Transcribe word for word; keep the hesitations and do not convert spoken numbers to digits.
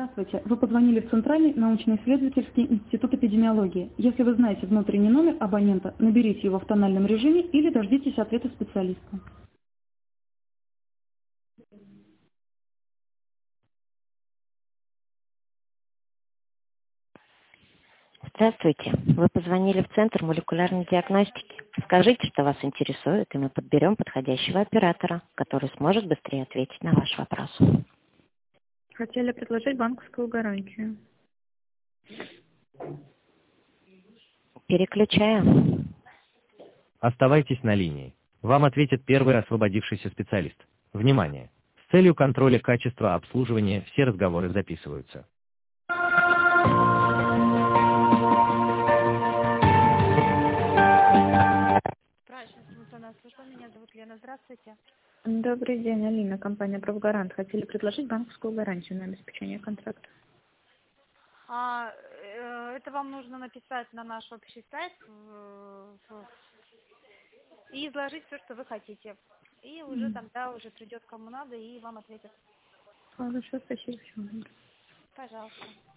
Здравствуйте. Вы позвонили в Центральный научно-исследовательский институт эпидемиологии. Если вы знаете внутренний номер абонента, наберите его в тональном режиме или дождитесь ответа специалиста. Здравствуйте. Вы позвонили в Центр молекулярной диагностики. Скажите, что вас интересует, и мы подберем подходящего оператора, который сможет быстрее ответить на ваш вопрос. Хотели предложить банковскую гарантию. Переключаем. Оставайтесь на линии. Вам ответит первый освободившийся специалист. Внимание! С целью контроля качества обслуживания все разговоры записываются. Служба, меня зовут Лена. Здравствуйте. Добрый день, Алина, компания «Правгарант». Хотели предложить банковскую гарантию на обеспечение контракта. А, э, это вам нужно написать на наш общий сайт в, в, и изложить все, что вы хотите. И уже Mm. тогда уже придет кому надо и вам ответят. Хорошо, спасибо. Пожалуйста.